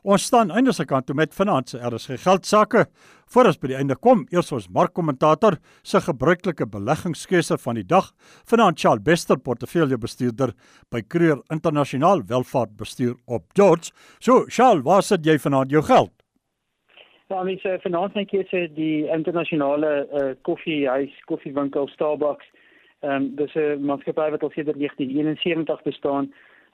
Ons staan einde se kant toe met vanaand se RSG Geldsaake. Voor ons by die einde kom, eers ons markkommentator se gebruikelike beleggingskeuse van die dag, vanaand Charles Bester, portefeuljebestuurder by Kruger Internasionaal Welvaartbestuur op George. So, Charles, waar sit jy vanaand jou geld? Ja, vanaand my keuse die internasionale koffiewinkel Starbucks. Dis 'n maatskappy wat al sedert 1971 bestaan.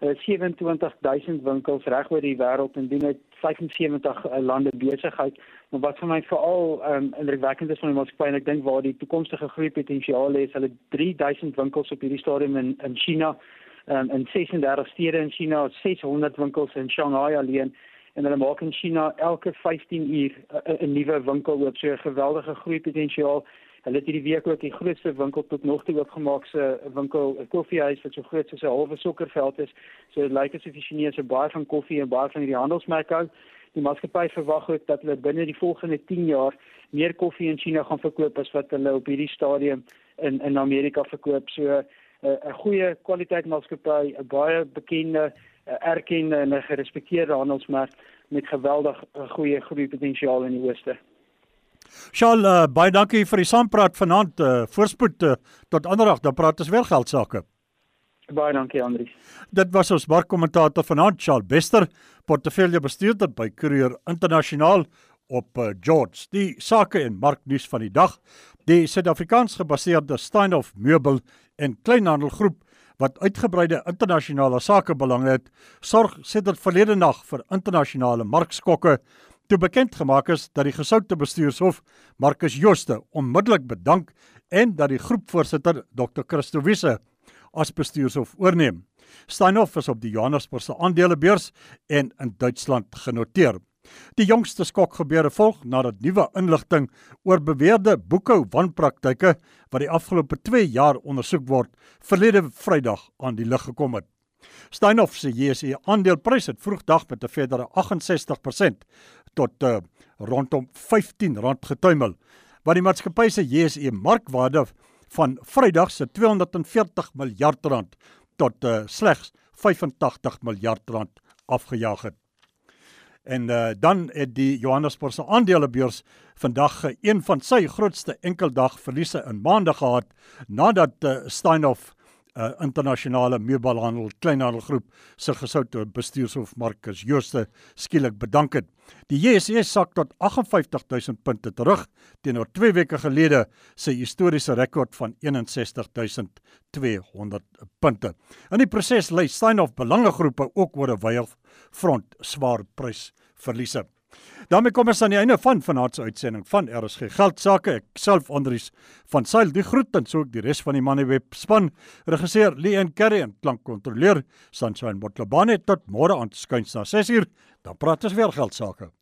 27,000 winkels reg oor die wêreld en doen uit 75 lande besigheid. Maar wat vir my veral indrukwekkend is van die maatskappy, en ek dink waar die toekomstige groeipotensiaal is, hulle 3,000 winkels op hierdie stadium in China, in 36 stede in China, 600 winkels in Shanghai alleen, en hulle maak in China elke 15 uur 'n nuwe winkel oop, so 'n geweldige groeipotensiaal. Hulle het hierdie week ook die grootste winkel tot nog toe oopgemaak, 'n winkel, 'n koffiehuis wat so groot soos 'n halwe sokkerveld is. So dit lyk asof die Chinese baie van koffie en baie van hierdie handelsmerk hou. Die maatskappy verwag ook dat hulle binne die volgende 10 jaar meer koffie in China gaan verkoop as wat hulle op hierdie stadium in Amerika verkoop. So 'n goeie kwaliteit maatskappy, 'n baie bekende, erkende en 'n gerespekteerde handelsmerk met geweldig goeie groeipotensiaal in die ooste. Charles, baie dankie vir die saampraat vanaand, voorspoed tot ander dag, dan praat ons weer geldsaake. Baie dankie, Andries. Dit was ons markkommentator vanaand, Charles Bester, portefeuljebestuurder by Kruger Internasionaal op George. Die sake en marknuus van die dag. Die Suid-Afrikaans gebaseerde Steinhoff Meubel en Kleinhandelgroep wat uitgebreide internasionale sakebelange het, sorg sedert verlede nag vir internasionale markskokke, toe bekend gemaak is dat die gesoute bestuurshof Marcus Jooste onmiddellik bedank en dat die groepvoorsitter Dr. Christo Wiese as bestuurshof oorneem. Steinhoff is op die Johannesburgse aandelebeurs en in Duitsland genoteer. Die jongste skokgebeure volg nadat nuwe inligting oor beweerde boekhou wanpraktyke wat die afgelope 2 jaar ondersoek word, verlede Vrydag aan die lig gekom het. Steinhoff se JSE aandeleprys het vroegdag met 'n verdere 68% tot rondom R15 getuimel, wat die maatskappy se JSE markwaarde van Vrydag se R240 miljard tot slegs R85 miljard afgejaag het. En dan het die Johannesburgse aandelebeurs vandag een van sy grootste enkeldagverliese in maande gehad, nadat Steinhoff internasionale meubelhandel kleinhandelgroep se gesoute bestuurshof Marcus Jooste skielik bedank het. Die JSE sak tot 58.000 punte terug teenoor 2 weke gelede sy historiese rekord van 61.200 punte. In die proses lei Steinhoff belangegroepe ook oor 'n wye front swaar prysverliese. Daarmee kom ons aan die einde van vanaand se uitsending van RSG Geldsaake. Ek self Andries van Sail die groet en so ook die res van die Moneyweb span. Regisseur Lee Carey en klankkontroleur Sunshine Motlobane. Tot môre aand skuins na 6:00. Dan praat ons weer geldsaake.